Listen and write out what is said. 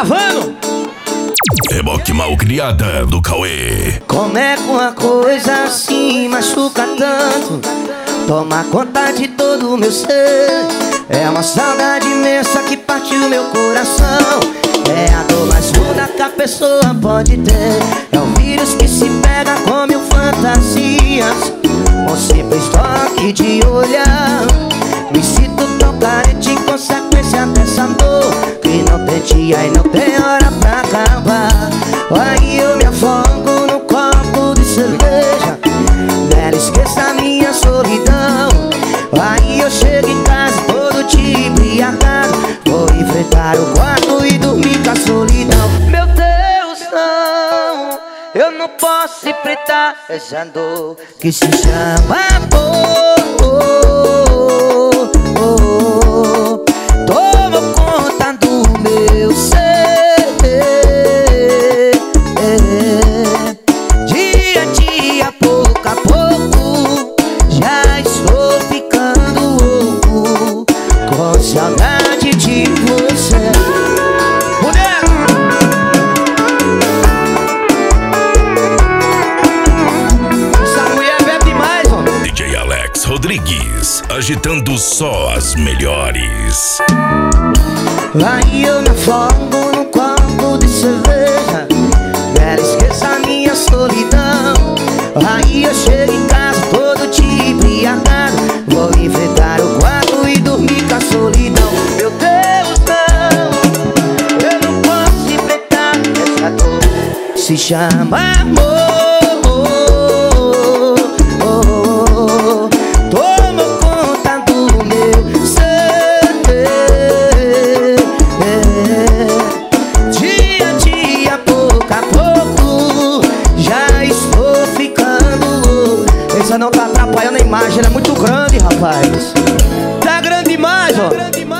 gravando. Reboque Malcriada do Cauê. Como é que uma coisa assim machuca tanto? Toma conta de todo o meu ser. É uma saudade imensa que partiu meu coração. É a dor mais funda que a pessoa pode ter. É um vírus que se pega com mil fantasias. Um simples toque de olhar. Me sinto tão carente, consequência dessa dor que não tem dia e não tem hora pra acabar. Aí eu me afogo num copo de cerveja. Nela esqueça a minha solidão. Aí eu chego em casa todo te embriagado. Vou enfrentar o quarto e dormir com a solidão. Meu Deus, não, eu não posso enfrentar essa dor que se chama amor. Toma conta do meu ser. Dia a dia, pouco a pouco, já estou ficando louco com saudade de você. Mulher! Essa mulher bebe demais, ó. DJ Alex Rodrigues, agitando só as melhores. Aí eu me afogo num copo de cerveja. Nela esqueça a minha solidão. Aí eu chego em casa todo te embriagado. Vou enfrentar o quarto e dormir com a solidão. Meu Deus, não, eu não posso enfrentar essa dor. Se chama amor. Toma conta do meu ser. Dia a dia, pouco a pouco, já estou ficando louco. Essa não tá atrapalhando a imagem, ela é muito grande, rapaz. Tá grande demais, ó.